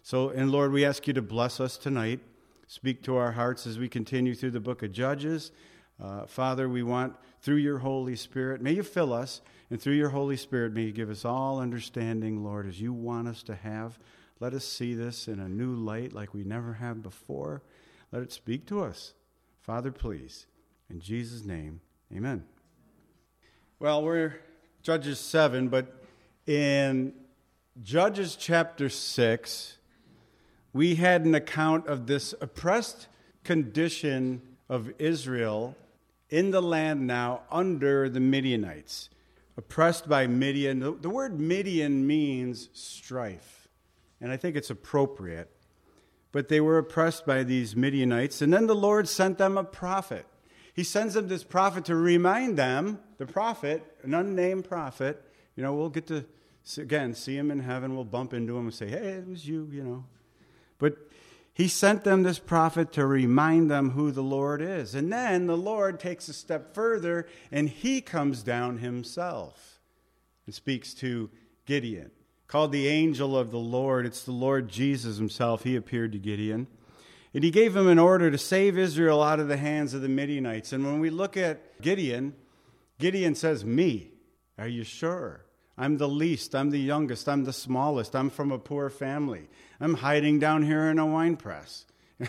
So, and Lord, we ask you to bless us tonight. Speak to our hearts as we continue through the book of Judges. Father, we want, through your Holy Spirit, may you fill us, and through your Holy Spirit, may you give us all understanding, Lord, as you want us to have. Let us see this in a new light like we never have before. Let it speak to us. Father, please. In Jesus' name, amen. Well, we're Judges 7, but in Judges chapter 6, we had an account of this oppressed condition of Israel in the land now under the Midianites, oppressed by Midian. The word Midian means strife, and I think it's appropriate. But they were oppressed by these Midianites, and then the Lord sent them a prophet. He sends them this prophet to remind them, the prophet, an unnamed prophet, we'll get to, again, see him in heaven, we'll bump into him and say, hey, it was you, But he sent them this prophet to remind them who the Lord is. And then the Lord takes a step further, and he comes down himself and speaks to Gideon. Called the angel of the Lord. It's the Lord Jesus himself. He appeared to Gideon. And he gave him an order to save Israel out of the hands of the Midianites. And when we look at Gideon, Gideon says, me, are you sure? I'm the least. I'm the youngest. I'm the smallest. I'm from a poor family. I'm hiding down here in a wine press.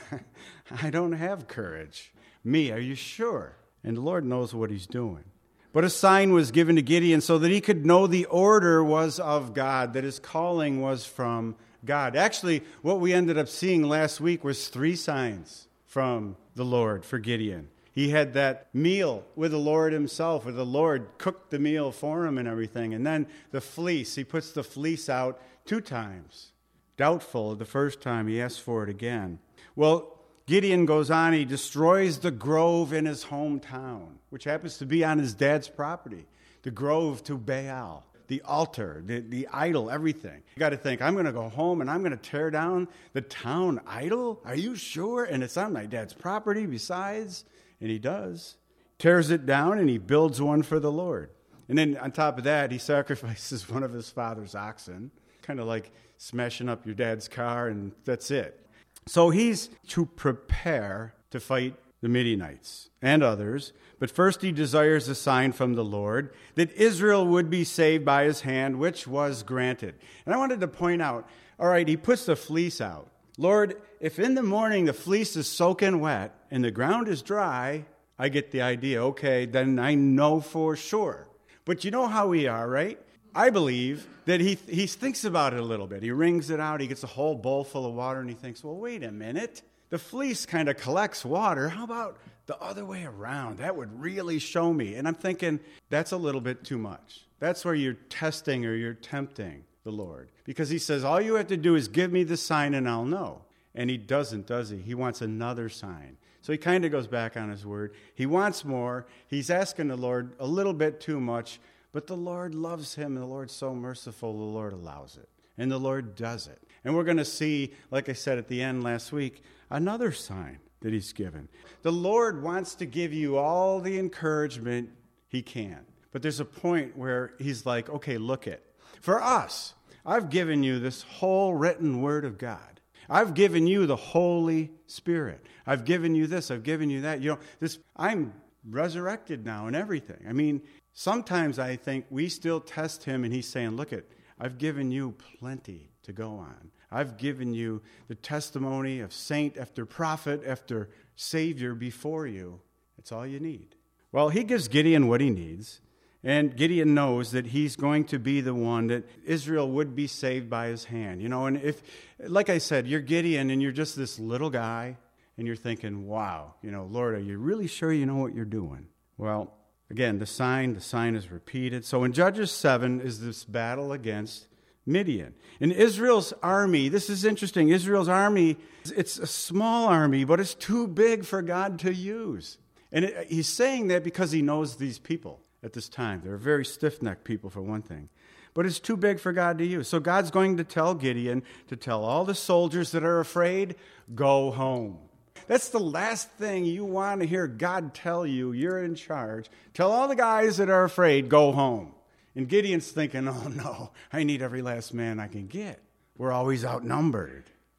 I don't have courage. Me, are you sure? And the Lord knows what he's doing. But a sign was given to Gideon so that he could know the order was of God, that his calling was from God. Actually, what we ended up seeing last week was 3 signs from the Lord for Gideon. He had that meal with the Lord himself, where the Lord cooked the meal for him and everything. And then the fleece, he puts the fleece out 2 times. Doubtful the first time, he asks for it again. Well, Gideon goes on, he destroys the grove in his hometown, which happens to be on his dad's property. The grove to Baal, the altar, the idol, everything. You got to think, I'm going to go home and I'm going to tear down the town idol? Are you sure? And it's on my dad's property besides. And he does. Tears it down and he builds one for the Lord. And then on top of that, he sacrifices one of his father's oxen, kind of like smashing up your dad's car, and that's it. So he's to prepare to fight the Midianites and others. But first he desires a sign from the Lord that Israel would be saved by his hand, which was granted. And I wanted to point out, all right, he puts the fleece out. Lord, if in the morning the fleece is soaking wet and the ground is dry, I get the idea. Okay, then I know for sure. But you know how we are, right? I believe that he thinks about it a little bit. He wrings it out. He gets a whole bowl full of water, and he thinks, well, wait a minute. The fleece kind of collects water. How about the other way around? That would really show me. And I'm thinking, that's a little bit too much. That's where you're testing or you're tempting the Lord. Because he says, all you have to do is give me the sign and I'll know. And he doesn't, does he? He wants another sign. So he kind of goes back on his word. He wants more. He's asking the Lord a little bit too much. But the Lord loves him, and the Lord's so merciful, the Lord allows it. And the Lord does it. And we're going to see, like I said at the end last week, another sign that he's given. The Lord wants to give you all the encouragement he can. But there's a point where he's like, okay, look it. For us, I've given you this whole written word of God. I've given you the Holy Spirit. I've given you this. I've given you that. I'm resurrected now and everything. I mean, sometimes I think we still test him and he's saying, look it, I've given you plenty to go on. I've given you the testimony of saint after prophet after savior before you. It's all you need. Well, he gives Gideon what he needs. And Gideon knows that he's going to be the one that Israel would be saved by his hand. And if, like I said, you're Gideon and you're just this little guy and you're thinking, wow, Lord, are you really sure you know what you're doing? Well, again, the sign is repeated. So in Judges 7 is this battle against Midian. In Israel's army, this is interesting, Israel's army, it's a small army, but it's too big for God to use. And he's saying that because he knows these people at this time. They're very stiff-necked people, for one thing. But it's too big for God to use. So God's going to tell Gideon to tell all the soldiers that are afraid, go home. That's the last thing you want to hear God tell you. You're in charge. Tell all the guys that are afraid, go home. And Gideon's thinking, oh no, I need every last man I can get. We're always outnumbered.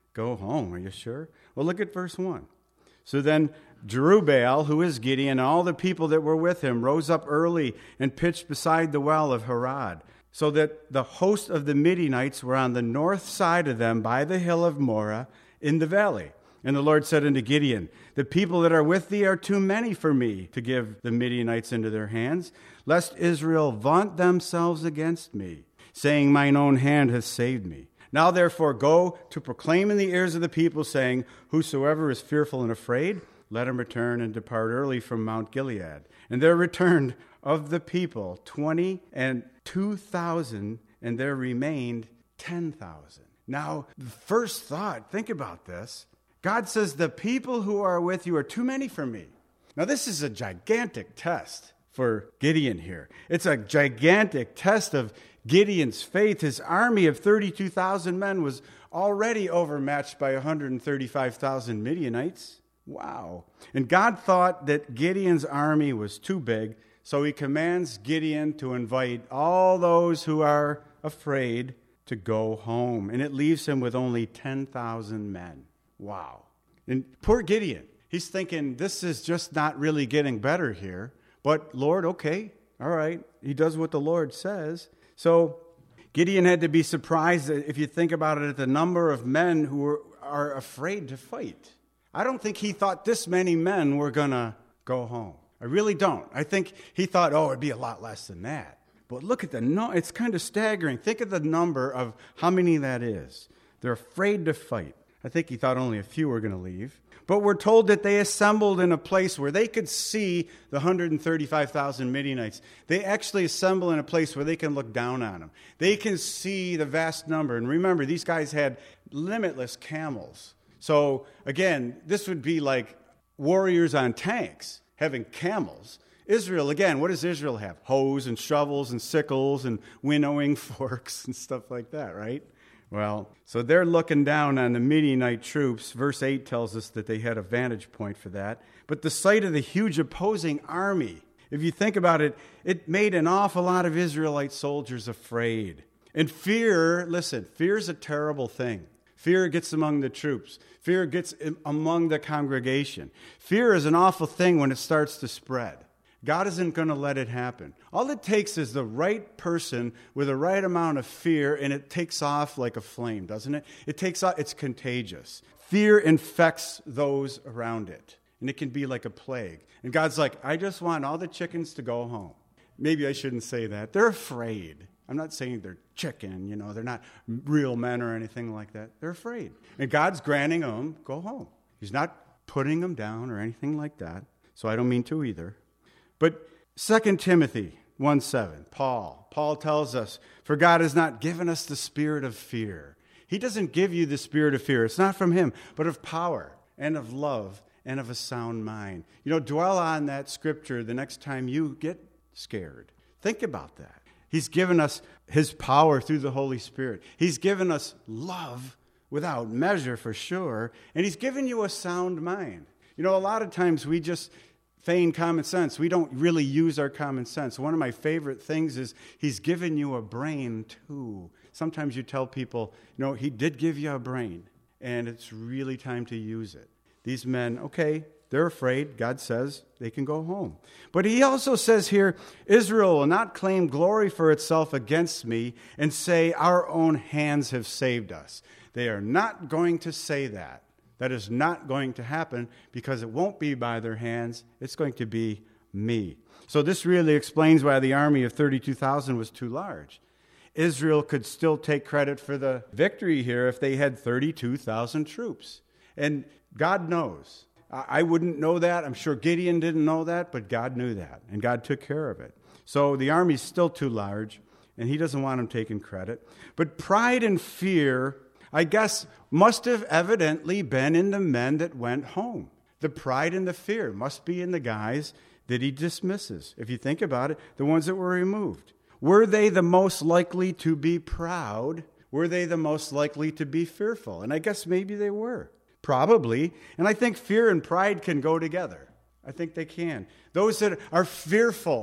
Go home, are you sure? Well, look at verse 1. So then Jerubbaal, who is Gideon, and all the people that were with him rose up early and pitched beside the well of Harod, so that the host of the Midianites were on the north side of them by the hill of Moreh in the valley. And the Lord said unto Gideon, the people that are with thee are too many for me to give the Midianites into their hands, lest Israel vaunt themselves against me, saying, mine own hand hath saved me. Now therefore go to proclaim in the ears of the people, saying, whosoever is fearful and afraid, let him return and depart early from Mount Gilead. And there returned of the people 22,000, and there remained 10,000. Now, the first thought, think about this. God says, the people who are with you are too many for me. Now, this is a gigantic test for Gideon here. It's a gigantic test of Gideon's faith. His army of 32,000 men was already overmatched by 135,000 Midianites. Wow. And God thought that Gideon's army was too big, so he commands Gideon to invite all those who are afraid to go home. And it leaves him with only 10,000 men. Wow. And poor Gideon, he's thinking, this is just not really getting better here. But Lord, okay, all right. He does what the Lord says. So Gideon had to be surprised, if you think about it, at the number of men who are afraid to fight. I don't think he thought this many men were going to go home. I really don't. I think he thought, it'd be a lot less than that. But look at it's kind of staggering. Think of the number of how many that is. They're afraid to fight. I think he thought only a few were going to leave. But we're told that they assembled in a place where they could see the 135,000 Midianites. They actually assemble in a place where they can look down on them. They can see the vast number. And remember, these guys had limitless camels. So, again, this would be like warriors on tanks having camels. Israel, again, what does Israel have? Hoes and shovels and sickles and winnowing forks and stuff like that, right? Well, so they're looking down on the Midianite troops. Verse 8 tells us that they had a vantage point for that. But the sight of the huge opposing army, if you think about it, it made an awful lot of Israelite soldiers afraid. And fear, listen, fear is a terrible thing. Fear gets among the troops. Fear gets among the congregation. Fear is an awful thing when it starts to spread. God isn't going to let it happen. All it takes is the right person with the right amount of fear, and it takes off like a flame, doesn't it? It takes off. It's contagious. Fear infects those around it, and it can be like a plague. And God's like, I just want all the chickens to go home. Maybe I shouldn't say that. They're afraid. I'm not saying they're chicken, they're not real men or anything like that. They're afraid. And God's granting them, go home. He's not putting them down or anything like that. So I don't mean to either. But 2 Timothy 1:7, Paul tells us, for God has not given us the spirit of fear. He doesn't give you the spirit of fear. It's not from him, but of power and of love and of a sound mind. Dwell on that scripture the next time you get scared. Think about that. He's given us his power through the Holy Spirit. He's given us love without measure for sure. And he's given you a sound mind. A lot of times we just feign common sense. We don't really use our common sense. One of my favorite things is he's given you a brain too. Sometimes you tell people, he did give you a brain, and it's really time to use it. These men, okay, they're afraid. God says they can go home. But he also says here, Israel will not claim glory for itself against me and say our own hands have saved us. They are not going to say that. That is not going to happen because it won't be by their hands. It's going to be me. So this really explains why the army of 32,000 was too large. Israel could still take credit for the victory here if they had 32,000 troops. And God knows. I wouldn't know that. I'm sure Gideon didn't know that, but God knew that, and God took care of it. So the army's still too large, and he doesn't want them taking credit. But pride and fear, I guess, must have evidently been in the men that went home. The pride and the fear must be in the guys that he dismisses. If you think about it, the ones that were removed. Were they the most likely to be proud? Were they the most likely to be fearful? And I guess maybe they were. Probably. And I think fear and pride can go together. I think they can. Those that are fearful,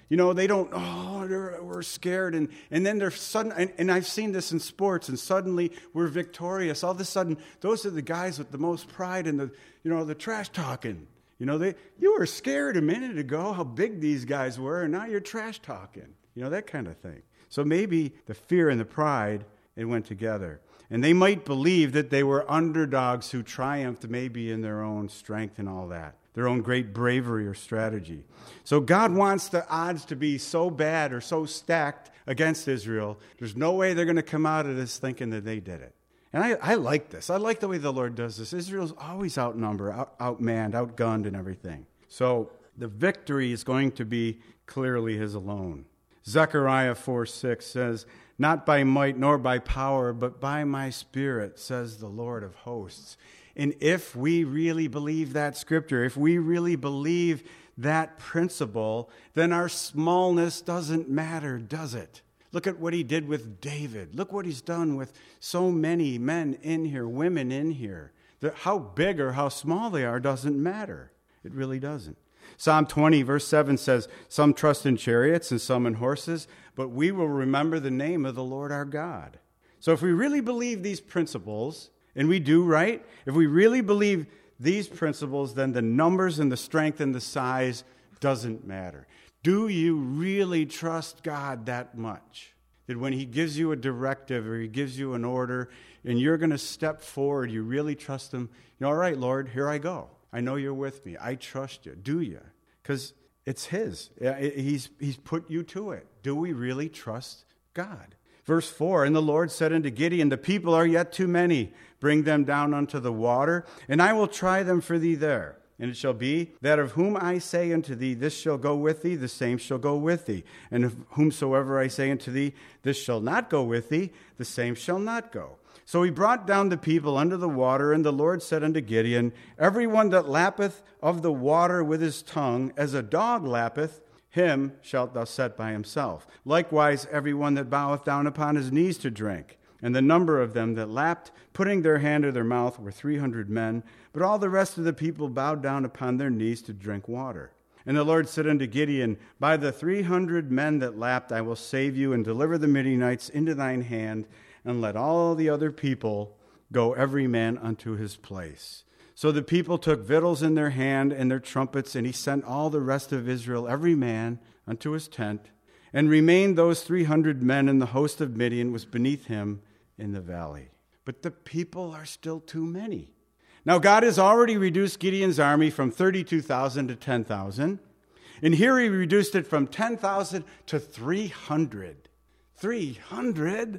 They don't, we're scared. And then they're sudden, and I've seen this in sports, and suddenly we're victorious. All of a sudden, those are the guys with the most pride and the trash talking. You were scared a minute ago how big these guys were, and now you're trash talking. That kind of thing. So maybe the fear and the pride, it went together. And they might believe that they were underdogs who triumphed maybe in their own strength and all that, their own great bravery or strategy. So God wants the odds to be so bad or so stacked against Israel, there's no way they're going to come out of this thinking that they did it. And I like this. I like the way the Lord does this. Israel's always outnumbered, outmanned, outgunned and everything. So the victory is going to be clearly his alone. Zechariah 4:6 says, "Not by might nor by power, but by my Spirit, says the Lord of hosts." And if we really believe that scripture, if we really believe that principle, then our smallness doesn't matter, does it? Look at what he did with David. Look what he's done with so many men in here, women in here. How big or how small they are doesn't matter. It really doesn't. Psalm 20, verse 7 says, "Some trust in chariots and some in horses, but we will remember the name of the Lord our God." So if we really believe these principles, and we do, right? If we really believe these principles, then the numbers and the strength and the size doesn't matter. Do you really trust God that much? That when he gives you a directive or he gives you an order and you're going to step forward, you really trust him? All right, Lord, here I go. I know you're with me. I trust you. Do you? Because it's his. He's put you to it. Do we really trust God? Verse 4, "And the Lord said unto Gideon, The people are yet too many. Bring them down unto the water, and I will try them for thee there. And it shall be that of whom I say unto thee, This shall go with thee, the same shall go with thee. And of whomsoever I say unto thee, This shall not go with thee, the same shall not go. So he brought down the people under the water, and the Lord said unto Gideon, Every one that lappeth of the water with his tongue, as a dog lappeth, him shalt thou set by himself. Likewise every one that boweth down upon his knees to drink. And the number of them that lapped, putting their hand to their mouth, were 300 men. But all the rest of the people bowed down upon their knees to drink water. And the Lord said unto Gideon, By the 300 men that lapped I will save you, and deliver the Midianites into thine hand, and let all the other people go every man unto his place. So the people took victuals in their hand and their trumpets, and he sent all the rest of Israel, every man, unto his tent. And remained those 300 men, and the host of Midian was beneath him in the valley. But the people are still too many. Now God has already reduced Gideon's army from 32,000 to 10,000. And here he reduced it from 10,000 to 300. 300?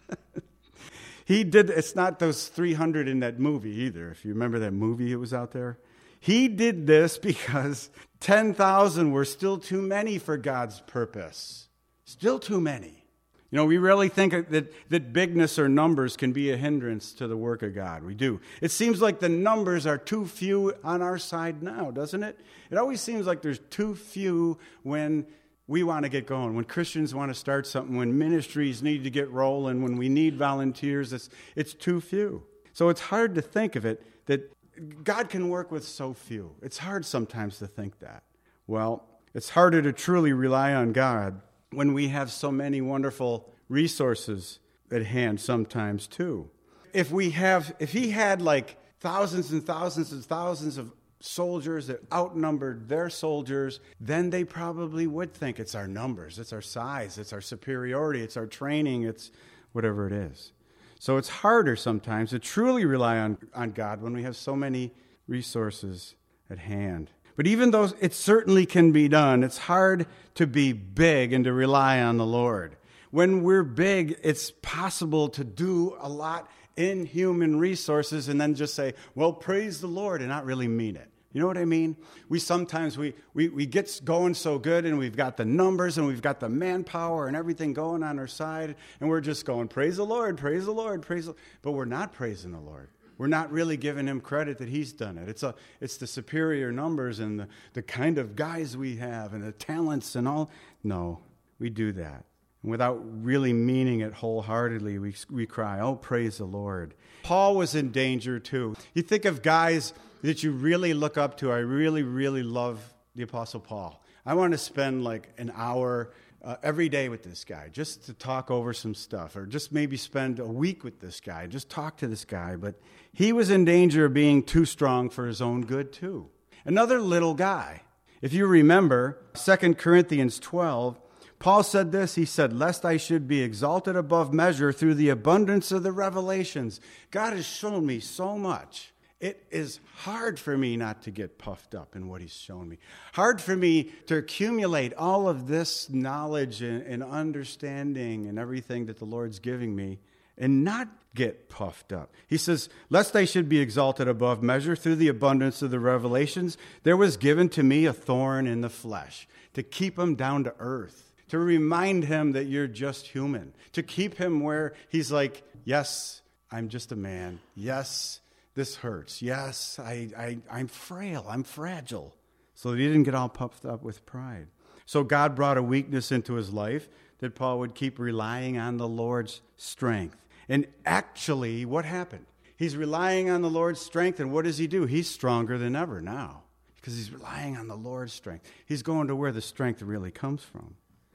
It's not those 300 in that movie either. If you remember that movie, it was out there. He did this because 10,000 were still too many for God's purpose. Still too many. We really think that bigness or numbers can be a hindrance to the work of God. We do. It seems like the numbers are too few on our side now, doesn't it? It always seems like there's too few when we want to get going, when Christians want to start something, when ministries need to get rolling, when we need volunteers. It's too few. So it's hard to think of it that God can work with so few. It's hard sometimes to think that. Well, it's harder to truly rely on God when we have so many wonderful resources at hand sometimes too. If he had like thousands and thousands and thousands of soldiers that outnumbered their soldiers, then they probably would think it's our numbers, it's our size, it's our superiority, it's our training, it's whatever it is. So it's harder sometimes to truly rely on God when we have so many resources at hand. But even though it certainly can be done, it's hard to be big and to rely on the Lord. When we're big, it's possible to do a lot in human resources and then just say, well, praise the Lord, and not really mean it. You know what I mean? We sometimes get going so good, and we've got the numbers and we've got the manpower and everything going on our side, and we're just going, praise the Lord, praise the Lord, praise the Lord. But we're not praising the Lord. We're not really giving him credit that he's done it. It's the superior numbers and the kind of guys we have and the talents and all. No, we do that. And without really meaning it wholeheartedly, we cry, oh, praise the Lord. Paul was in danger too. You think of guys that you really look up to. I really, really love the Apostle Paul. I want to spend like an hour every day with this guy just to talk over some stuff, or just maybe spend a week with this guy, just talk to this guy. But he was in danger of being too strong for his own good too. Another little guy. If you remember 2 Corinthians 12, Paul said this. He said, lest I should be exalted above measure through the abundance of the revelations. God has shown me so much. It is hard for me not to get puffed up in what he's shown me. Hard for me to accumulate all of this knowledge and understanding and everything that the Lord's giving me and not get puffed up. He says, lest I should be exalted above measure through the abundance of the revelations, there was given to me a thorn in the flesh to keep him down to earth, to remind him that you're just human, to keep him where he's like, yes, I'm just a man. Yes, this hurts. Yes, I'm frail. I'm fragile. So he didn't get all puffed up with pride. So God brought a weakness into his life that Paul would keep relying on the Lord's strength. And actually, what happened? He's relying on the Lord's strength, and what does he do? He's stronger than ever now because he's relying on the Lord's strength. He's going to where the strength really comes from.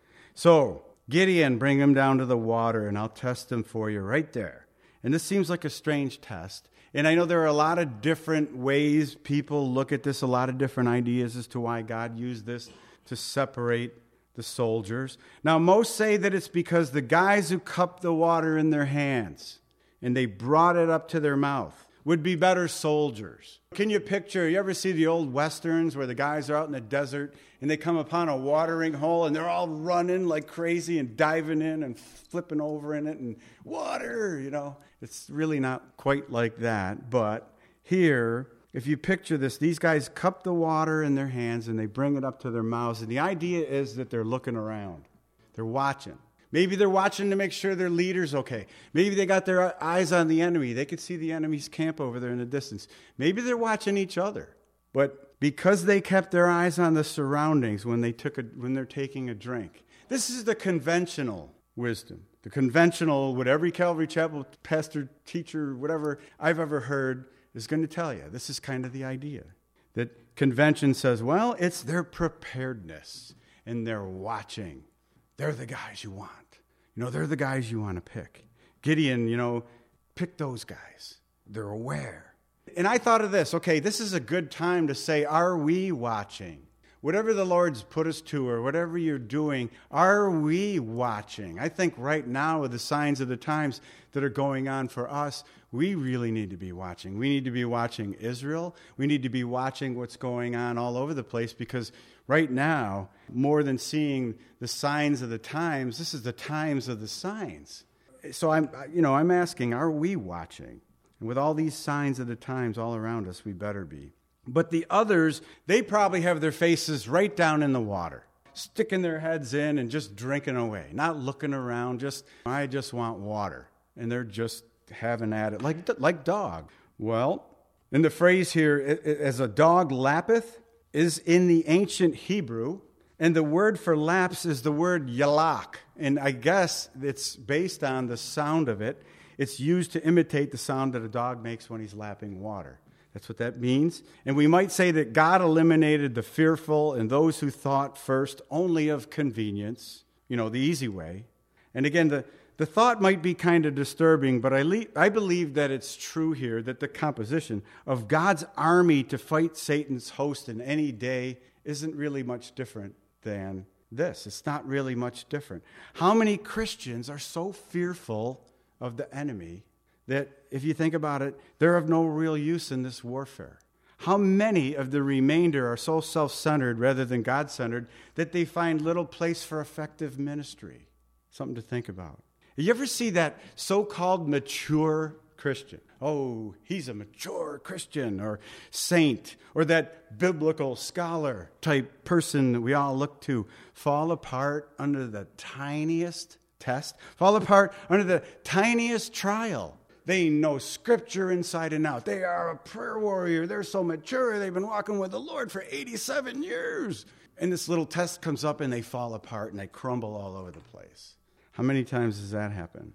So, Gideon, bring him down to the water, and I'll test him for you right there. And this seems like a strange test. And I know there are a lot of different ways people look at this, a lot of different ideas as to why God used this to separate the soldiers. Now, most say that it's because the guys who cupped the water in their hands and they brought it up to their mouth would be better soldiers. Can you picture, you ever see the old Westerns where the guys are out in the desert and they come upon a watering hole and they're all running like crazy and diving in and flipping over in it and water, It's really not quite like that, but here, if you picture this, these guys cup the water in their hands and they bring it up to their mouths. And the idea is that they're looking around. They're watching. Maybe they're watching to make sure their leader's okay. Maybe they got their eyes on the enemy. They could see the enemy's camp over there in the distance. Maybe they're watching each other. But because they kept their eyes on the surroundings when they're taking a drink, this is the conventional wisdom. The conventional, what every Calvary Chapel pastor, teacher, whatever I've ever heard is going to tell you. This is kind of the idea. That convention says, well, it's their preparedness and their watching. They're the guys you want. They're the guys you want to pick. Gideon, pick those guys. They're aware. And I thought of this, okay, this is a good time to say, are we watching? Whatever the Lord's put us to or whatever you're doing, are we watching? I think right now with the signs of the times that are going on for us, we really need to be watching. We need to be watching Israel. We need to be watching what's going on all over the place because right now, more than seeing the signs of the times, this is the times of the signs. So I'm asking, are we watching? And with all these signs of the times all around us, we better be. But the others, they probably have their faces right down in the water, sticking their heads in and just drinking away, not looking around, I just want water. And they're just having at it like dog. Well, and the phrase here, as a dog lappeth, is in the ancient Hebrew, and the word for laps is the word yalak. And I guess it's based on the sound of it. It's used to imitate the sound that a dog makes when he's lapping water. That's what that means. And we might say that God eliminated the fearful and those who thought first only of convenience, the easy way. And again, the thought might be kind of disturbing, but I believe that it's true here that the composition of God's army to fight Satan's host in any day isn't really much different than this. It's not really much different. How many Christians are so fearful of the enemy that, if you think about it, they're of no real use in this warfare? How many of the remainder are so self-centered rather than God-centered that they find little place for effective ministry? Something to think about. You ever see that so-called mature Christian? Oh, he's a mature Christian or saint, or that biblical scholar type person that we all look to fall apart under the tiniest test, fall apart under the tiniest trial. They know Scripture inside and out. They are a prayer warrior. They're so mature. They've been walking with the Lord for 87 years. And this little test comes up and they fall apart and they crumble all over the place. How many times does that happen?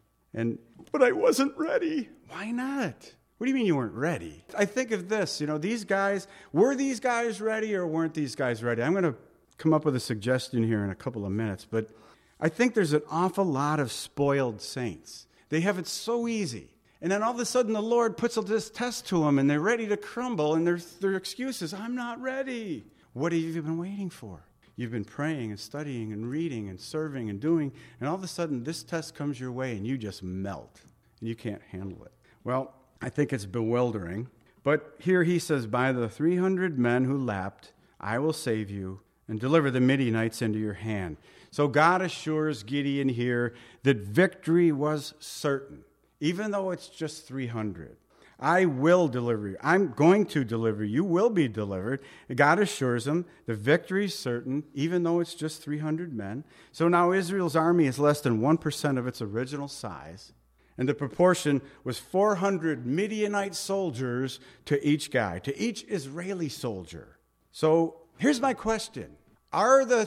But I wasn't ready. Why not? What do you mean you weren't ready? I think of this, these guys, were these guys ready or weren't these guys ready? I'm going to come up with a suggestion here in a couple of minutes, but I think there's an awful lot of spoiled saints. They have it so easy. And then all of a sudden the Lord puts this test to them and they're ready to crumble and their excuse is, I'm not ready. What have you been waiting for? You've been praying and studying and reading and serving and doing, and all of a sudden this test comes your way and you just melt and you can't handle it. Well, I think it's bewildering. But here he says, by the 300 men who lapped, I will save you and deliver the Midianites into your hand. So God assures Gideon here that victory was certain, even though it's just 300. I will deliver you. I'm going to deliver you. You will be delivered. God assures him the victory is certain, even though it's just 300 men. So now Israel's army is less than 1% of its original size. And the proportion was 400 Midianite soldiers to each guy, to each Israeli soldier. So here's my question. Are the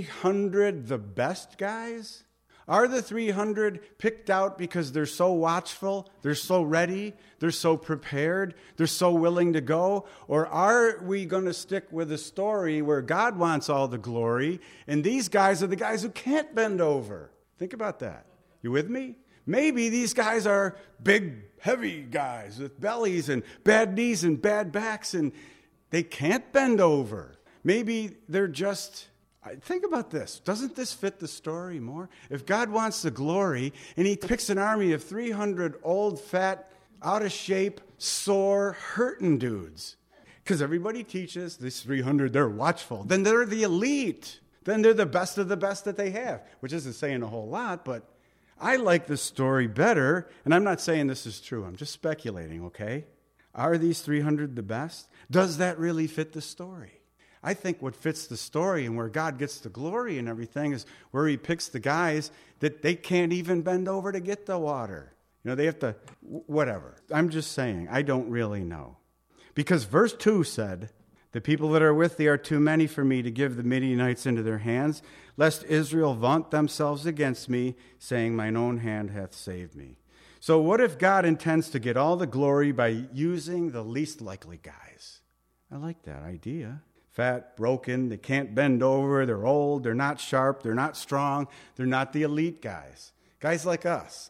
300 the best guys? Are the 300 picked out because they're so watchful, they're so ready, they're so prepared, they're so willing to go? Or are we going to stick with a story where God wants all the glory, and these guys are the guys who can't bend over? Think about that. You with me? Maybe these guys are big, heavy guys with bellies and bad knees and bad backs, and they can't bend over. Maybe they're just... Think about this. Doesn't this fit the story more? If God wants the glory and he picks an army of 300 old, fat, out of shape, sore, hurting dudes, because everybody teaches these 300, they're watchful, then they're the elite. Then they're the best of the best that they have, which isn't saying a whole lot, but I like this story better, and I'm not saying this is true. I'm just speculating, okay? Are these 300 the best? Does that really fit the story? I think what fits the story and where God gets the glory and everything is where he picks the guys that they can't even bend over to get the water. You know, they have to, whatever. I'm just saying, I don't really know. Because verse 2 said, the people that are with thee are too many for me to give the Midianites into their hands, lest Israel vaunt themselves against me, saying, mine own hand hath saved me. So what if God intends to get all the glory by using the least likely guys? I like that idea. Fat, broken, they can't bend over, they're old, they're not sharp, they're not strong, they're not the elite guys. Guys like us.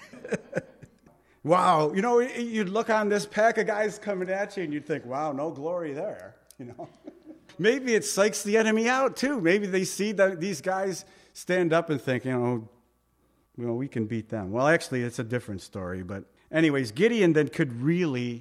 Wow, you know, you'd look on this pack of guys coming at you and you'd think, wow, no glory there, you know. Maybe it psychs the enemy out too. Maybe they see these guys stand up and think, you know, we can beat them. Well, actually, it's a different story. But anyways, Gideon then could really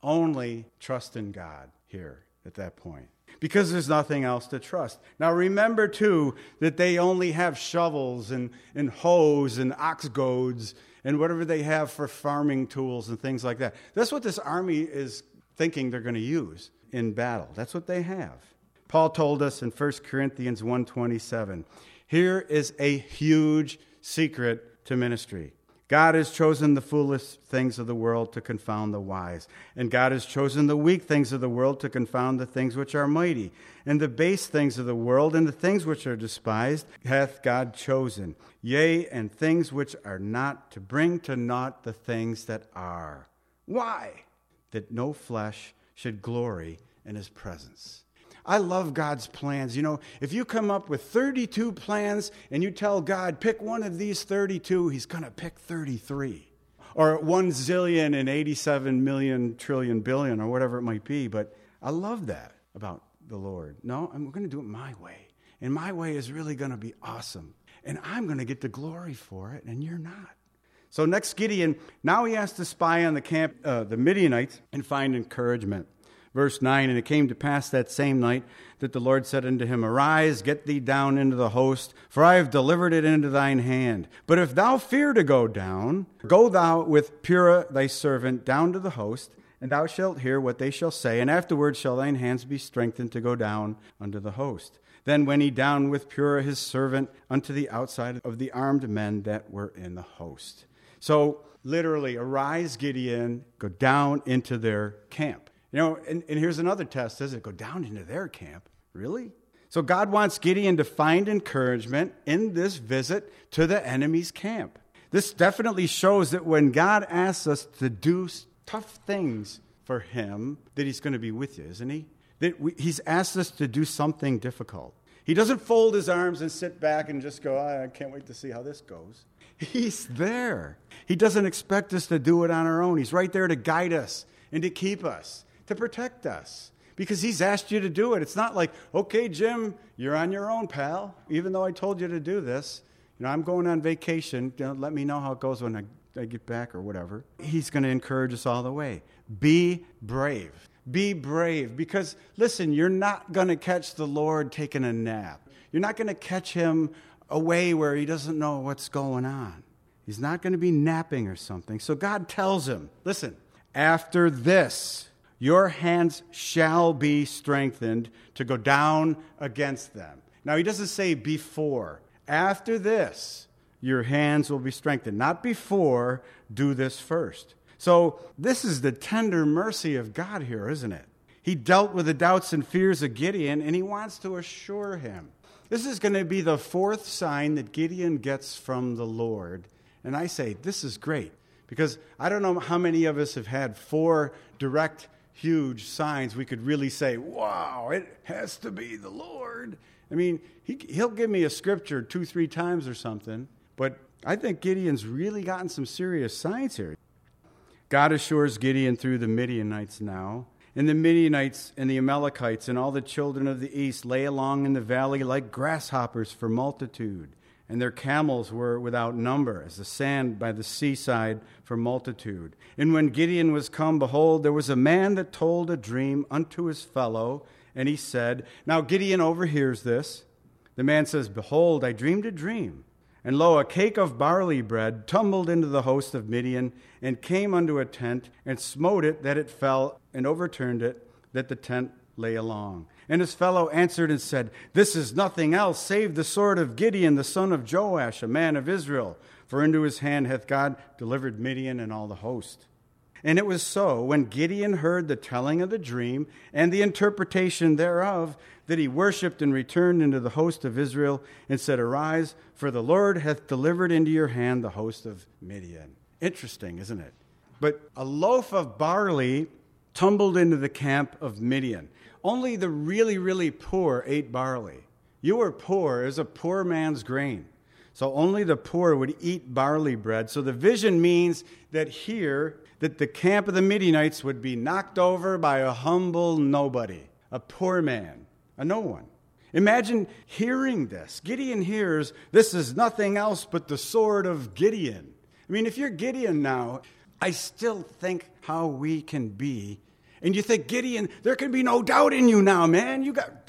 only trust in God here at that point, because there's nothing else to trust. Now remember too that they only have shovels and hoes and ox goads and whatever they have for farming tools and things like that. That's what this army is thinking they're going to use in battle. That's what they have. Paul told us in 1 Corinthians 1:27, here is a huge secret to ministry. God has chosen the foolish things of the world to confound the wise. And God has chosen the weak things of the world to confound the things which are mighty. And the base things of the world and the things which are despised hath God chosen. Yea, and things which are not, to bring to naught the things that are. Why? That no flesh should glory in his presence. I love God's plans. You know, if you come up with 32 plans and you tell God, pick one of these 32, he's going to pick 33. Or 1 zillion and 87 million trillion billion or whatever it might be. But I love that about the Lord. No, I'm going to do it my way. And my way is really going to be awesome. And I'm going to get the glory for it, and you're not. So next, Gideon, now he has to spy on the camp, the Midianites, and find encouragement. Verse 9, and it came to pass that same night that the Lord said unto him, arise, get thee down into the host, for I have delivered it into thine hand. But if thou fear to go down, go thou with Purah thy servant down to the host, and thou shalt hear what they shall say, and afterward shall thine hands be strengthened to go down unto the host. Then went he down with Purah his servant unto the outside of the armed men that were in the host. So literally, arise, Gideon, go down into their camp. You know, and here's another test, does it? Go down into their camp. Really? So God wants Gideon to find encouragement in this visit to the enemy's camp. This definitely shows that when God asks us to do tough things for him, that he's going to be with you, isn't he? That he's asked us to do something difficult. He doesn't fold his arms and sit back and just go, I can't wait to see how this goes. He's there. He doesn't expect us to do it on our own. He's right there to guide us and to keep us, to protect us, because he's asked you to do it. It's not like, okay, Jim, you're on your own, pal, even though I told you to do this. I'm going on vacation. Let me know how it goes when I get back or whatever. He's going to encourage us all the way. Be brave. Be brave, because, listen, you're not going to catch the Lord taking a nap. You're not going to catch him away where he doesn't know what's going on. He's not going to be napping or something. So God tells him, listen, after this, your hands shall be strengthened to go down against them. Now, he doesn't say before. After this, your hands will be strengthened. Not before, do this first. So this is the tender mercy of God here, isn't it? He dealt with the doubts and fears of Gideon, and he wants to assure him. This is going to be the fourth sign that Gideon gets from the Lord. And I say, this is great, because I don't know how many of us have had 4 direct, huge signs we could really say, wow, it has to be the Lord. I mean, he'll give me a scripture 2-3 times or something, but I think Gideon's really gotten some serious signs here. God assures Gideon through the Midianites now. And the Midianites and the Amalekites and all the children of the east lay along in the valley like grasshoppers for multitude. And their camels were without number, as the sand by the seaside for multitude. And when Gideon was come, behold, there was a man that told a dream unto his fellow. And he said, now Gideon overhears this. The man says, behold, I dreamed a dream. And lo, a cake of barley bread tumbled into the host of Midian, and came unto a tent, and smote it, that it fell, and overturned it, that the tent lay along. And his fellow answered and said, this is nothing else save the sword of Gideon, the son of Joash, a man of Israel. For into his hand hath God delivered Midian and all the host. And it was so, when Gideon heard the telling of the dream and the interpretation thereof, that he worshipped and returned into the host of Israel, and said, arise, for the Lord hath delivered into your hand the host of Midian. Interesting, isn't it? But a loaf of barley tumbled into the camp of Midian. Only the really, really poor ate barley. You were poor as a poor man's grain. So only the poor would eat barley bread. So the vision means that here, that the camp of the Midianites would be knocked over by a humble nobody, a poor man, a no one. Imagine hearing this. Gideon hears, this is nothing else but the sword of Gideon. I mean, if you're Gideon now, I still think how we can be. And you think, Gideon, there can be no doubt in you now, man.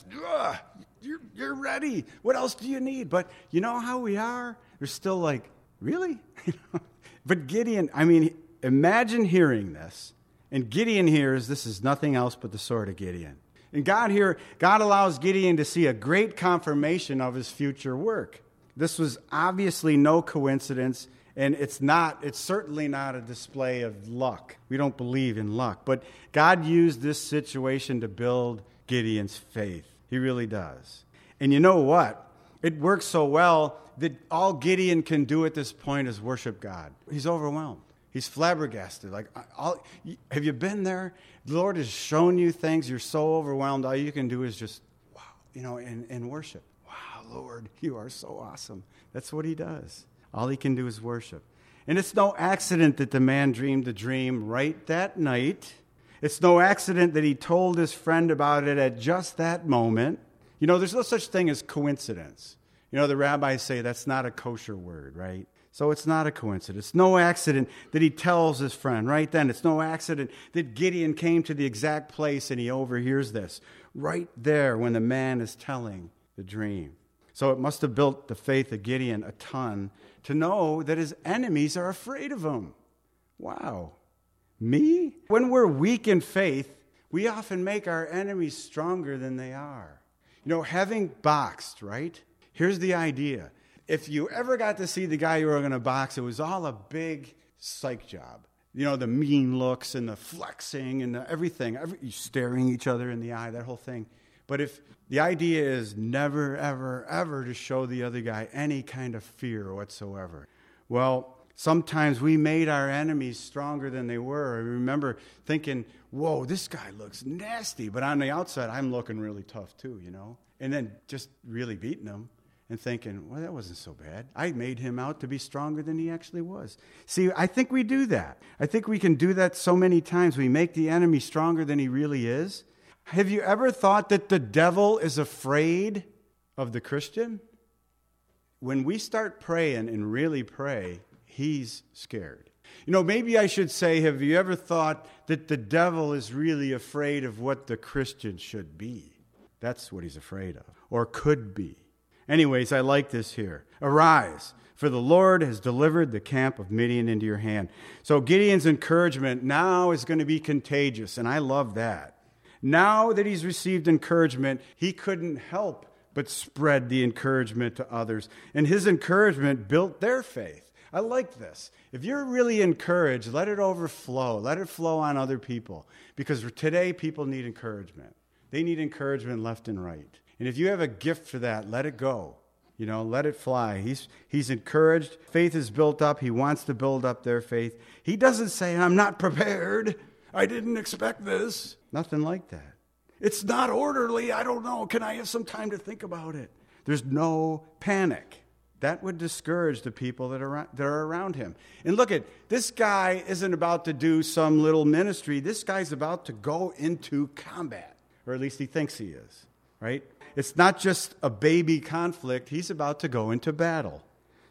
You're ready. What else do you need? But you know how we are? We're still like, really? But Gideon, I mean, imagine hearing this. And Gideon hears, this is nothing else but the sword of Gideon. And God allows Gideon to see a great confirmation of his future work. This was obviously no coincidence, and it's certainly not a display of luck. We don't believe in luck. But God used this situation to build Gideon's faith. He really does. And you know what? It works so well that all Gideon can do at this point is worship God. He's overwhelmed. He's flabbergasted. Have you been there? The Lord has shown you things. You're so overwhelmed. All you can do is just, wow, and worship. Wow, Lord, you are so awesome. That's what he does. All he can do is worship. And it's no accident that the man dreamed the dream right that night. It's no accident that he told his friend about it at just that moment. There's no such thing as coincidence. The rabbis say that's not a kosher word, right? So it's not a coincidence. It's no accident that he tells his friend right then. It's no accident that Gideon came to the exact place and he overhears this right there when the man is telling the dream. So it must have built the faith of Gideon a ton to know that his enemies are afraid of him. Wow. Me? When we're weak in faith, we often make our enemies stronger than they are. Having boxed, right? Here's the idea. If you ever got to see the guy you were going to box, it was all a big psych job. The mean looks and the flexing and everything. Staring each other in the eye, that whole thing. But if the idea is never, ever, ever to show the other guy any kind of fear whatsoever. Well, Sometimes we made our enemies stronger than they were. I remember thinking, whoa, this guy looks nasty. But on the outside, I'm looking really tough too, And then just really beating him and thinking, well, that wasn't so bad. I made him out to be stronger than he actually was. See, I think we do that. I think we can do that so many times. We make the enemy stronger than he really is. Have you ever thought that the devil is afraid of the Christian? When we start praying and really pray, he's scared. Maybe I should say, have you ever thought that the devil is really afraid of what the Christian should be? That's what he's afraid of, or could be. Anyways, I like this here. Arise, for the Lord has delivered the camp of Midian into your hand. So Gideon's encouragement now is going to be contagious, and I love that. Now that he's received encouragement, he couldn't help but spread the encouragement to others. And his encouragement built their faith. I like this. If you're really encouraged, let it overflow. Let it flow on other people. Because today, people need encouragement. They need encouragement left and right. And if you have a gift for that, let it go. Let it fly. He's encouraged. Faith is built up. He wants to build up their faith. He doesn't say, I'm not prepared. I didn't expect this. Nothing like that. It's not orderly. I don't know. Can I have some time to think about it? There's no panic. That would discourage the people that are around him. And look at, this guy isn't about to do some little ministry. This guy's about to go into combat. Or at least he thinks he is, right? It's not just a baby conflict. He's about to go into battle.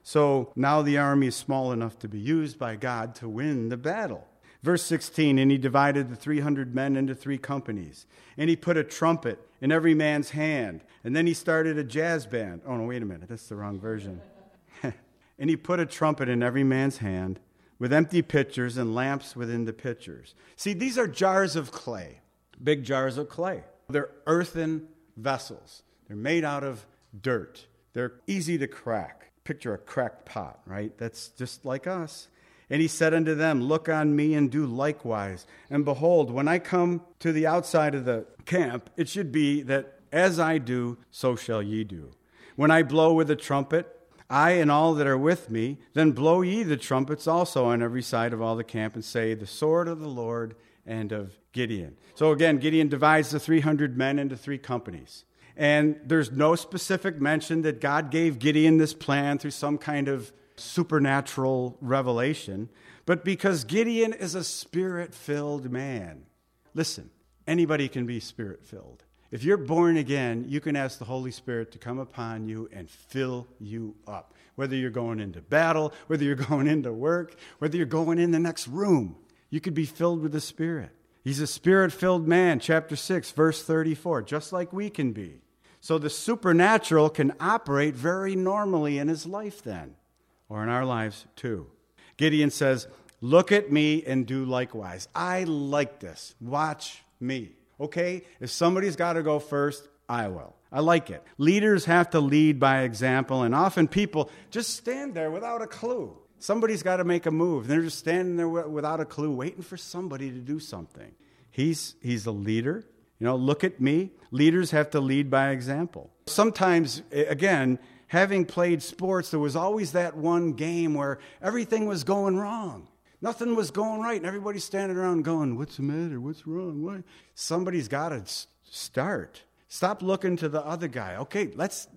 So now the army is small enough to be used by God to win the battle. Verse 16, and he divided the 300 men into 3 companies. And he put a trumpet in every man's hand. And then he started a jazz band. Oh, no, wait a minute. That's the wrong version. And he put a trumpet in every man's hand with empty pitchers and lamps within the pitchers. See, these are jars of clay, big jars of clay. They're earthen vessels. They're made out of dirt. They're easy to crack. Picture a cracked pot, right? That's just like us. And he said unto them, look on me and do likewise. And behold, when I come to the outside of the camp, it should be that as I do, so shall ye do. When I blow with the trumpet, I and all that are with me, then blow ye the trumpets also on every side of all the camp, and say, the sword of the Lord and of Gideon. So again, Gideon divides the 300 men into 3 companies. And there's no specific mention that God gave Gideon this plan through some kind of supernatural revelation, but because Gideon is a spirit-filled man. Listen, anybody can be spirit-filled. If you're born again, you can ask the Holy Spirit to come upon you and fill you up. Whether you're going into battle, whether you're going into work, whether you're going in the next room, you could be filled with the Spirit. He's a spirit-filled man, chapter 6, verse 34, just like we can be. So the supernatural can operate very normally in his life then. Or in our lives, too. Gideon says, look at me and do likewise. I like this. Watch me. Okay? If somebody's got to go first, I will. I like it. Leaders have to lead by example, and often people just stand there without a clue. Somebody's got to make a move. They're just standing there without a clue, waiting for somebody to do something. He's a leader. Look at me. Leaders have to lead by example. Sometimes, again, having played sports, there was always that one game where everything was going wrong. Nothing was going right, and everybody's standing around going, what's the matter? What's wrong? Why? Somebody's got to start. Stop looking to the other guy. Okay, let's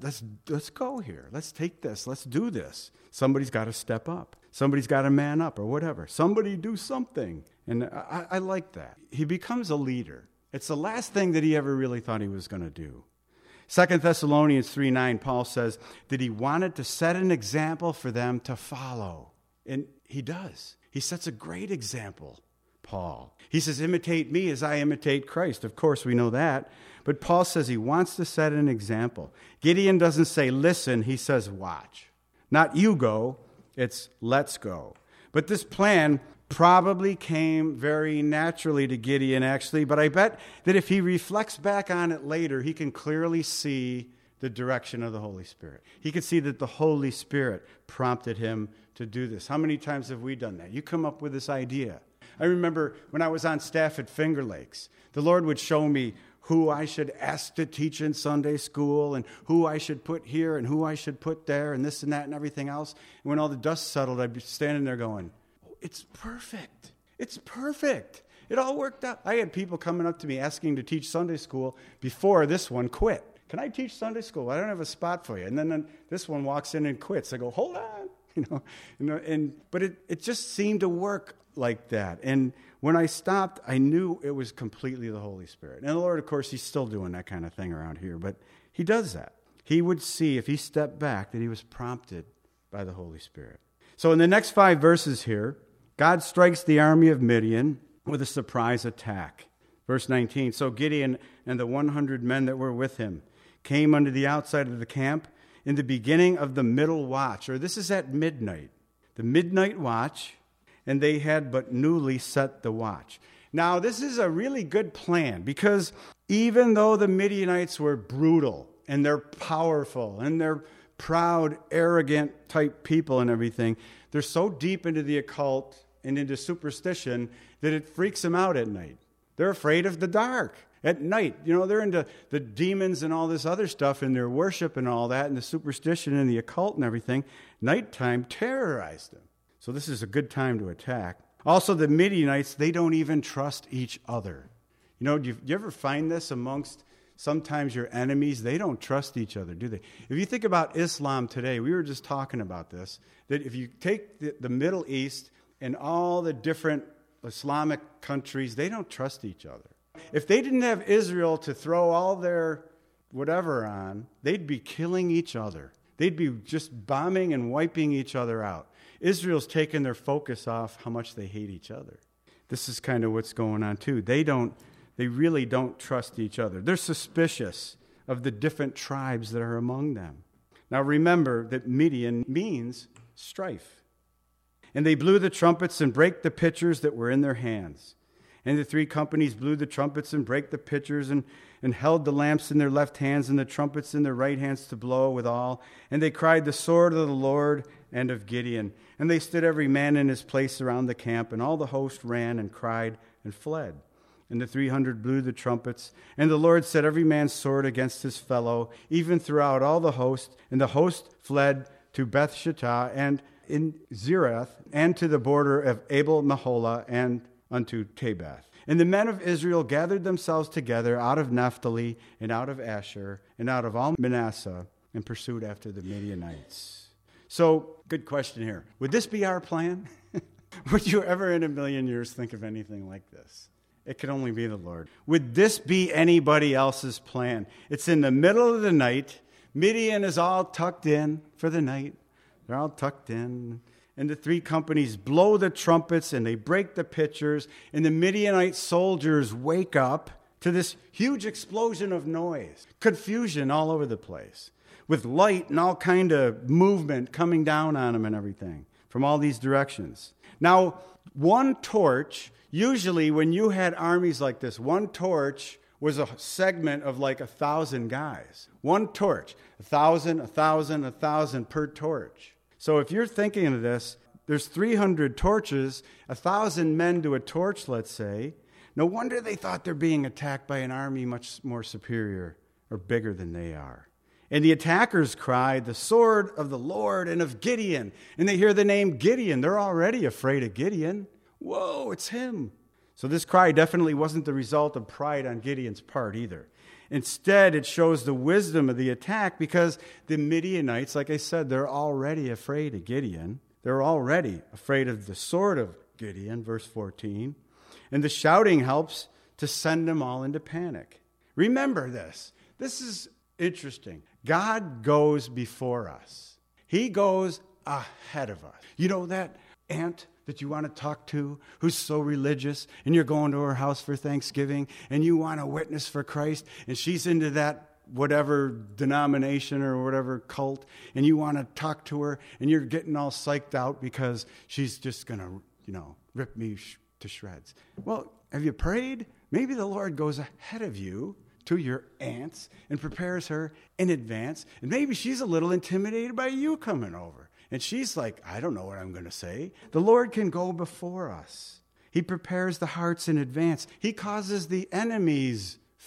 go here. Let's take this. Let's do this. Somebody's got to step up. Somebody's got to man up or whatever. Somebody do something. And I like that. He becomes a leader. It's the last thing that he ever really thought he was going to do. 2 Thessalonians 3:9, Paul says that he wanted to set an example for them to follow. And he does. He sets a great example, Paul. He says, imitate me as I imitate Christ. Of course, we know that. But Paul says he wants to set an example. Gideon doesn't say, listen. He says, watch. Not you go. It's let's go. But this plan probably came very naturally to Gideon, actually. But I bet that if he reflects back on it later, he can clearly see the direction of the Holy Spirit. He could see that the Holy Spirit prompted him to do this. How many times have we done that? You come up with this idea. I remember when I was on staff at Finger Lakes, the Lord would show me who I should ask to teach in Sunday school and who I should put here and who I should put there and this and that and everything else. And when all the dust settled, I'd be standing there going, it's perfect. It's perfect. It all worked out. I had people coming up to me asking to teach Sunday school before this one quit. Can I teach Sunday school? I don't have a spot for you. And then this one walks in and quits. I go, hold on. But it just seemed to work like that. And when I stopped, I knew it was completely the Holy Spirit. And the Lord, of course, he's still doing that kind of thing around here, but he does that. He would see, if he stepped back, that he was prompted by the Holy Spirit. So in the next 5 verses here, God strikes the army of Midian with a surprise attack. Verse 19, so Gideon and the 100 men that were with him came unto the outside of the camp in the beginning of the middle watch, or this is at midnight, the midnight watch, and they had but newly set the watch. Now, this is a really good plan, because even though the Midianites were brutal, and they're powerful, and they're proud, arrogant type people and everything, they're so deep into the occult and into superstition that it freaks them out at night. They're afraid of the dark. At night, they're into the demons and all this other stuff and their worship and all that and the superstition and the occult and everything. Nighttime terrorized them. So this is a good time to attack. Also, the Midianites, they don't even trust each other. Do you ever find this amongst sometimes your enemies? They don't trust each other, do they? If you think about Islam today, we were just talking about this, that if you take the Middle East and all the different Islamic countries, they don't trust each other. If they didn't have Israel to throw all their whatever on, they'd be killing each other. They'd be just bombing and wiping each other out. Israel's taken their focus off how much they hate each other. This is kind of what's going on too. They really don't trust each other. They're suspicious of the different tribes that are among them. Now remember that Midian means strife. And they blew the trumpets and brake the pitchers that were in their hands. And the 3 companies blew the trumpets and brake the pitchers and held the lamps in their left hands and the trumpets in their right hands to blow withal. And they cried, the sword of the Lord and of Gideon. And they stood every man in his place around the camp, and all the host ran and cried and fled. And the 300 blew the trumpets, and the Lord set every man's sword against his fellow, even throughout all the host. And the host fled to Beth-shittah and in Zerath, and to the border of Abel-meholah, and unto Tabath. And the men of Israel gathered themselves together out of Naphtali, and out of Asher, and out of all Manasseh, and pursued after the Midianites. So, good question here. Would this be our plan? Would you ever in a million years think of anything like this? It could only be the Lord. Would this be anybody else's plan? It's in the middle of the night. Midian is all tucked in for the night. They're all tucked in. And the 3 companies blow the trumpets and they break the pitchers. And the Midianite soldiers wake up to this huge explosion of noise. Confusion all over the place. With light and all kind of movement coming down on them and everything from all these directions. Now, one torch, usually when you had armies like this, one torch was a segment of like 1,000 guys. One torch, 1,000, 1,000, 1,000 per torch. So if you're thinking of this, there's 300 torches, 1,000 men to a torch, let's say. No wonder they thought they're being attacked by an army much more superior or bigger than they are. And the attackers cried, the sword of the Lord and of Gideon. And they hear the name Gideon. They're already afraid of Gideon. Whoa, it's him. So this cry definitely wasn't the result of pride on Gideon's part either. Instead, it shows the wisdom of the attack, because the Midianites, like I said, they're already afraid of Gideon. They're already afraid of the sword of Gideon, verse 14. And the shouting helps to send them all into panic. Remember this. This is interesting. God goes before us. He goes ahead of us. You know that aunt that you want to talk to who's so religious, and you're going to her house for Thanksgiving and you want to witness for Christ, and she's into that whatever denomination or whatever cult, and you want to talk to her and you're getting all psyched out because she's just going to, rip me to shreds. Well, have you prayed? Maybe the Lord goes ahead of you to your aunts and prepares her in advance, and maybe she's a little intimidated by you coming over. And she's like, I don't know what I'm going to say. The Lord can go before us. He prepares the hearts in advance. He causes the enemy's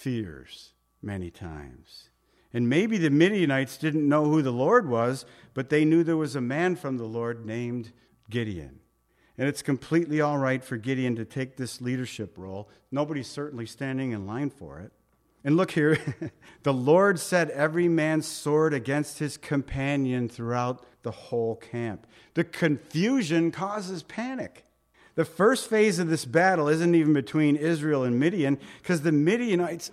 fears many times. And maybe the Midianites didn't know who the Lord was, but they knew there was a man from the Lord named Gideon. And it's completely all right for Gideon to take this leadership role. Nobody's certainly standing in line for it. And look here, the Lord set every man's sword against his companion throughout the whole camp. The confusion causes panic. The first phase of this battle isn't even between Israel and Midian, because the Midianites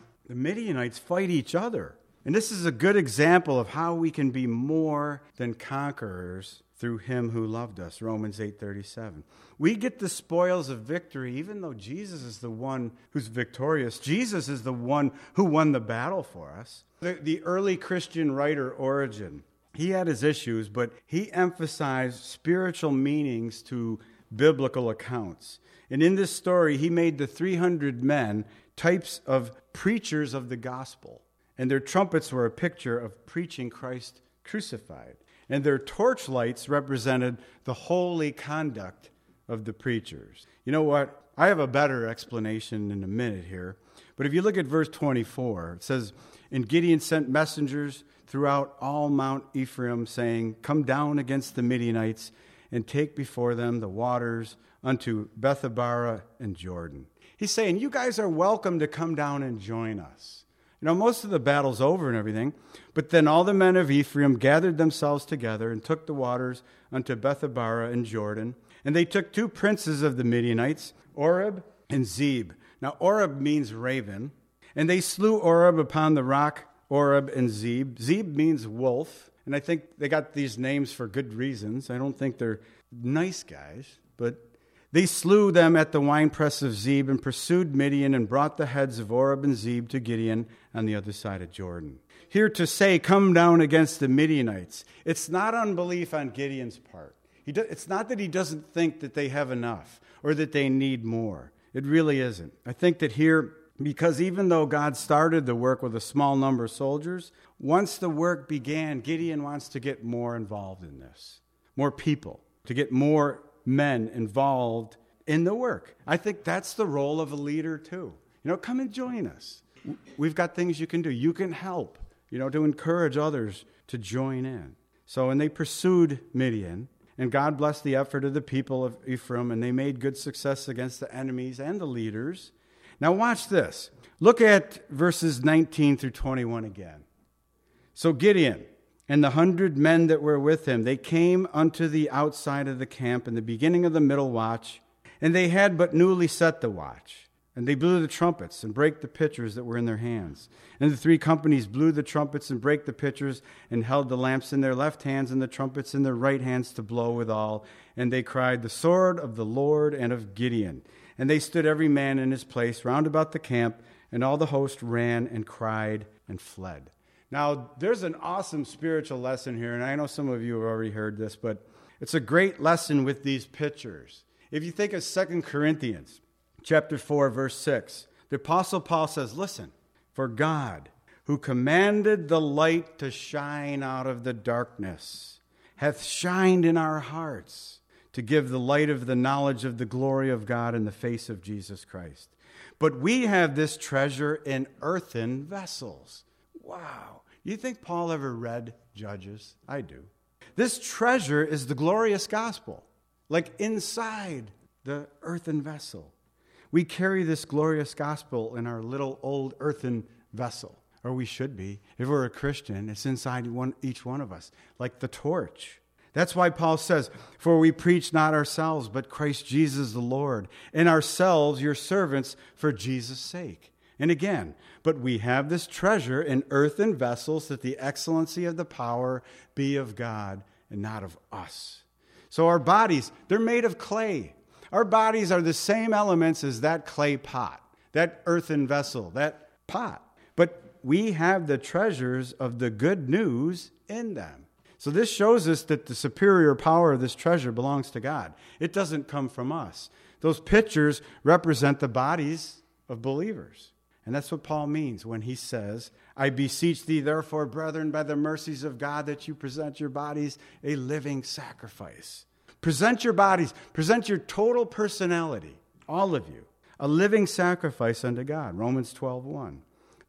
fight each other. And this is a good example of how we can be more than conquerors through him who loved us, Romans 8:37. We get the spoils of victory even though Jesus is the one who's victorious. Jesus is the one who won the battle for us. The early Christian writer Origen, he had his issues, but he emphasized spiritual meanings to biblical accounts. And in this story, he made the 300 men types of preachers of the gospel. And their trumpets were a picture of preaching Christ crucified. And their torchlights represented the holy conduct of the preachers. You know what? I have a better explanation in a minute here. But if you look at verse 24, it says, "And Gideon sent messengers throughout all Mount Ephraim, saying, 'Come down against the Midianites, and take before them the waters unto Bethabara and Jordan.'" He's saying, you guys are welcome to come down and join us. You know, most of the battle's over and everything, but then all the men of Ephraim gathered themselves together and took the waters unto Bethabara and Jordan. And they took 2 princes of the Midianites, Oreb and Zeb. Now, Oreb means raven. And they slew Oreb upon the rock, Oreb and Zeb. Zeb means wolf. And I think they got these names for good reasons. I don't think they're nice guys, but they slew them at the winepress of Zeb and pursued Midian and brought the heads of Oreb and Zeb to Gideon on the other side of Jordan. Here to say, come down against the Midianites, it's not unbelief on Gideon's part. It's not that he doesn't think that they have enough or that they need more. It really isn't. I think that here, because even though God started the work with a small number of soldiers, once the work began, Gideon wants to get more involved in this. More people, to get more men involved in the work. I think that's the role of a leader too. Come and join us. We've got things you can do. You can help, to encourage others to join in. So, and they pursued Midian, and God blessed the effort of the people of Ephraim, and they made good success against the enemies and the leaders. Now watch this. Look at verses 19 through 21 again. So Gideon and the 100 men that were with him, they came unto the outside of the camp in the beginning of the middle watch, and they had but newly set the watch. And they blew the trumpets and brake the pitchers that were in their hands. And the 3 companies blew the trumpets and brake the pitchers and held the lamps in their left hands and the trumpets in their right hands to blow withal. And they cried, "The sword of the Lord and of Gideon." And they stood every man in his place round about the camp, and all the host ran and cried and fled. Now, there's an awesome spiritual lesson here, and I know some of you have already heard this, but it's a great lesson with these pictures. If you think of 2 Corinthians chapter 4, verse 6, the Apostle Paul says, listen, "For God, who commanded the light to shine out of the darkness, hath shined in our hearts to give the light of the knowledge of the glory of God in the face of Jesus Christ. But we have this treasure in earthen vessels." Wow. You think Paul ever read Judges? I do. This treasure is the glorious gospel, like inside the earthen vessel. We carry this glorious gospel in our little old earthen vessel, or we should be. If we're a Christian, it's inside each one of us, like the torch. That's why Paul says, "For we preach not ourselves, but Christ Jesus the Lord, and ourselves your servants for Jesus' sake." And again, "But we have this treasure in earthen vessels, that the excellency of the power be of God and not of us." So our bodies, they're made of clay. Our bodies are the same elements as that clay pot, that earthen vessel, that pot. But we have the treasures of the good news in them. So this shows us that the superior power of this treasure belongs to God. It doesn't come from us. Those pictures represent the bodies of believers. And that's what Paul means when he says, "I beseech thee, therefore, brethren, by the mercies of God, that you present your bodies a living sacrifice." Present your bodies, present your total personality, all of you, a living sacrifice unto God, Romans 12:1.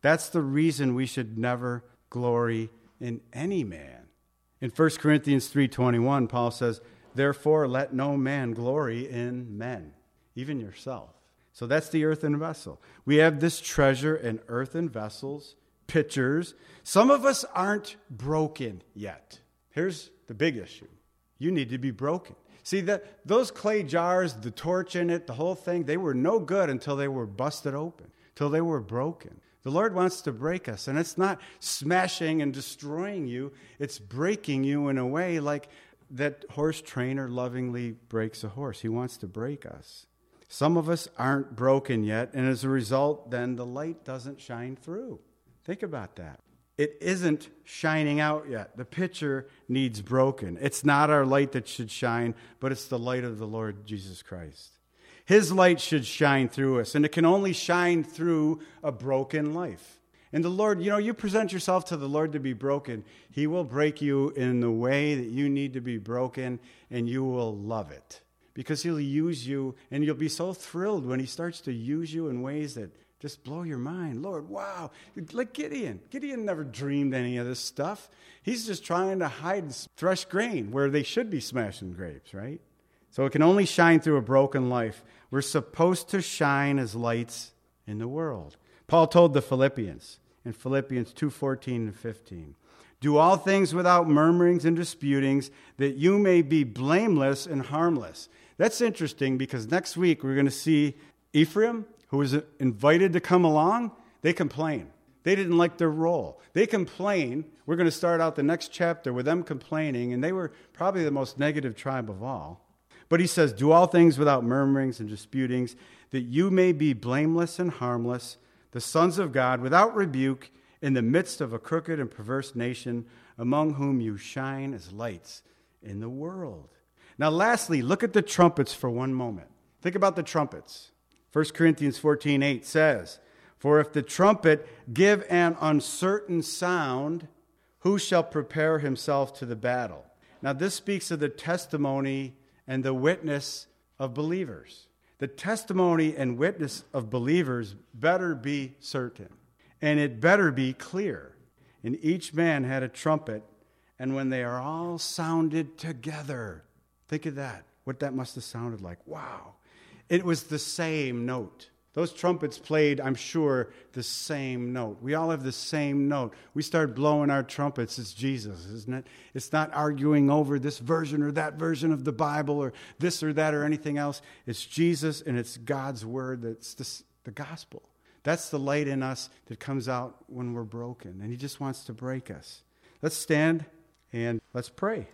That's the reason we should never glory in any man. In 1 Corinthians 3:21, Paul says, therefore let no man glory in men, even yourself. So that's the earthen vessel. We have this treasure in earthen vessels, pitchers. Some of us aren't broken yet. Here's the big issue. You need to be broken. See, those clay jars, the torch in it, the whole thing, they were no good until they were busted open, till they were broken. The Lord wants to break us, and it's not smashing and destroying you. It's breaking you in a way like that horse trainer lovingly breaks a horse. He wants to break us. Some of us aren't broken yet, and as a result, then the light doesn't shine through. Think about that. It isn't shining out yet. The pitcher needs broken. It's not our light that should shine, but it's the light of the Lord Jesus Christ. His light should shine through us, and it can only shine through a broken life. And the Lord, you present yourself to the Lord to be broken. He will break you in the way that you need to be broken, and you will love it. Because he'll use you, and you'll be so thrilled when he starts to use you in ways that just blow your mind. Lord, wow. Like Gideon. Gideon never dreamed any of this stuff. He's just trying to hide and thresh grain where they should be smashing grapes, right? So it can only shine through a broken life. We're supposed to shine as lights in the world. Paul told the Philippians in Philippians 2:14 and 15, do all things without murmurings and disputings, that you may be blameless and harmless. That's interesting because next week we're going to see Ephraim, who was invited to come along. They complain. They didn't like their role. They complain. We're going to start out the next chapter with them complaining, and they were probably the most negative tribe of all. But he says, do all things without murmurings and disputings, that you may be blameless and harmless, the sons of God, without rebuke, in the midst of a crooked and perverse nation, among whom you shine as lights in the world. Now, lastly, look at the trumpets for one moment. Think about the trumpets. 1 Corinthians 14:8 says, for if the trumpet give an uncertain sound, who shall prepare himself to the battle? Now, this speaks of the testimony and the witness of believers. The testimony and witness of believers better be certain, and it better be clear. And each man had a trumpet, and when they are all sounded together, think of that, what that must have sounded like. Wow. It was the same note. Those trumpets played, I'm sure, the same note. We all have the same note. We start blowing our trumpets. It's Jesus, isn't it? It's not arguing over this version or that version of the Bible or this or that or anything else. It's Jesus, and it's God's word. That's the gospel. That's the light in us that comes out when we're broken, and he just wants to break us. Let's stand and let's pray.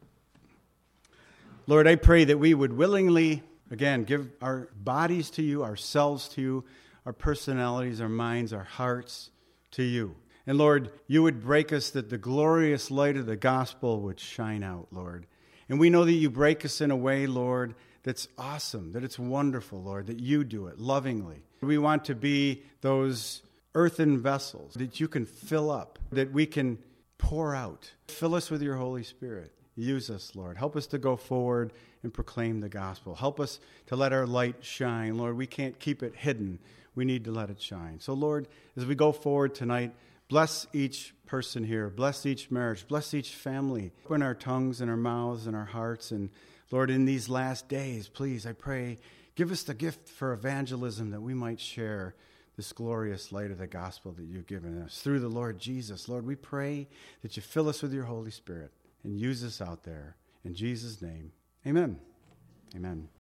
Lord, I pray that we would willingly, again, give our bodies to you, ourselves to you, our personalities, our minds, our hearts to you. And Lord, you would break us that the glorious light of the gospel would shine out, Lord. And we know that you break us in a way, Lord, that's awesome, that it's wonderful, Lord, that you do it lovingly. We want to be those earthen vessels that you can fill up, that we can pour out. Fill us with your Holy Spirit. Use us, Lord. Help us to go forward and proclaim the gospel. Help us to let our light shine. Lord, we can't keep it hidden. We need to let it shine. So, Lord, as we go forward tonight, bless each person here. Bless each marriage. Bless each family. Open our tongues and our mouths and our hearts. And, Lord, in these last days, please, I pray, give us the gift for evangelism that we might share this glorious light of the gospel that you've given us through the Lord Jesus. Lord, we pray that you fill us with your Holy Spirit and use us out there. In Jesus' name, amen. Amen.